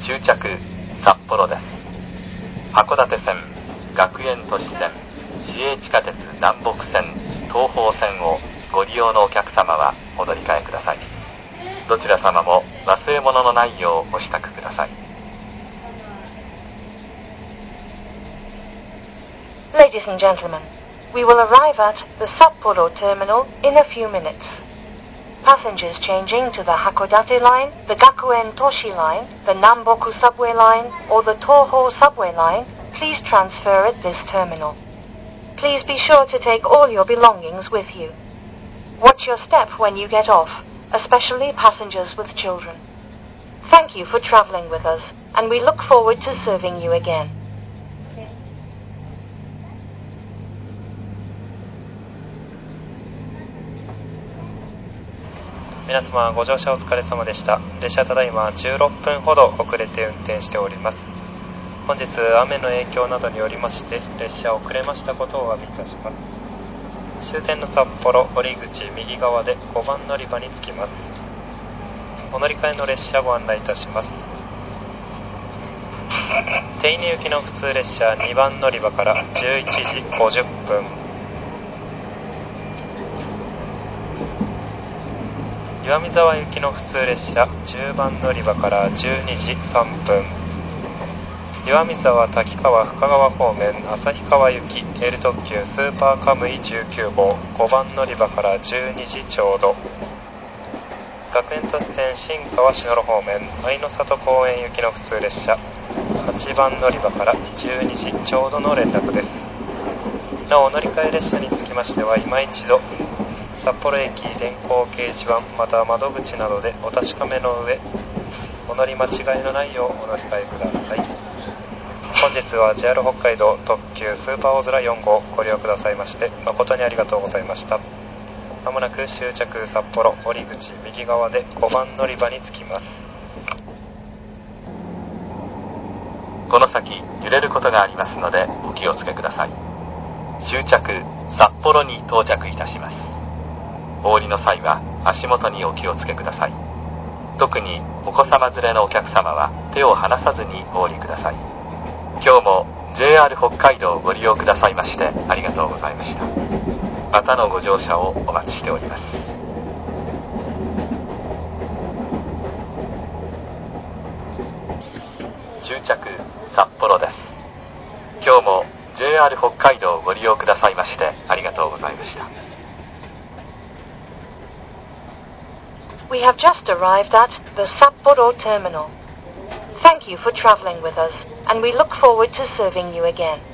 終着札幌です。函館線、学園都市線、市営地下鉄南北線、東方線をご利用のお客様はお乗り換えください。どちら様も忘れ物のないようご支度ください。 Ladies and gentlemen, we will arrive at the Sapporo terminal in a few minutes. Passengers changing to the Hakodate line, the Gakuen Toshi line, the Namboku subway line, or the Toho subway line, please transfer at this terminal. Please be sure to take all your belongings with you. Watch your step when you get off, especially passengers with children. Thank you for traveling with us, and we look forward to serving you again. 皆様ご乗車お疲れ様でした。列車ただいま16分ほど遅れて運転しております。本日雨の影響などによりまして列車遅れましたことをお詫びいたします。終点の札幌折口右側で5番乗り場に着きます。お乗り換えの列車ご案内いたします。手稲行きの普通列車2番乗り場から11時50分、岩見沢行きの普通列車10番乗り場から12時3分、岩見沢滝川深川方面旭川行き L 特急スーパーカムイ19号5番乗り場から12時ちょうど、学園都市線新川篠路方面愛の里公園行きの普通列車8番乗り場から12時ちょうどの連絡です。なお、お乗り換え列車につきましては今一度札幌駅電光掲示板または窓口などでお確かめの上、お乗り間違いのないようお乗り換えください。本日は JR 北海道特急スーパーおずら4号ご利用くださいまして誠にありがとうございました。まもなく終着札幌折口右側で5番乗り場に着きます。 この先揺れることがありますのでお気をつけください。終着札幌に到着いたします。お降りの際は足元にお気をつけください。特にお子様連れのお客様は手を離さずにお降りください。今日も JR 北海道をご利用くださいましてありがとうございました。またのご乗車をお待ちしております。終着札幌です。今日も JR 北海道をご利用くださいましてありがとうございました。 We have just arrived at the Sapporo terminal. Thank you for traveling with us, and we look forward to serving you again.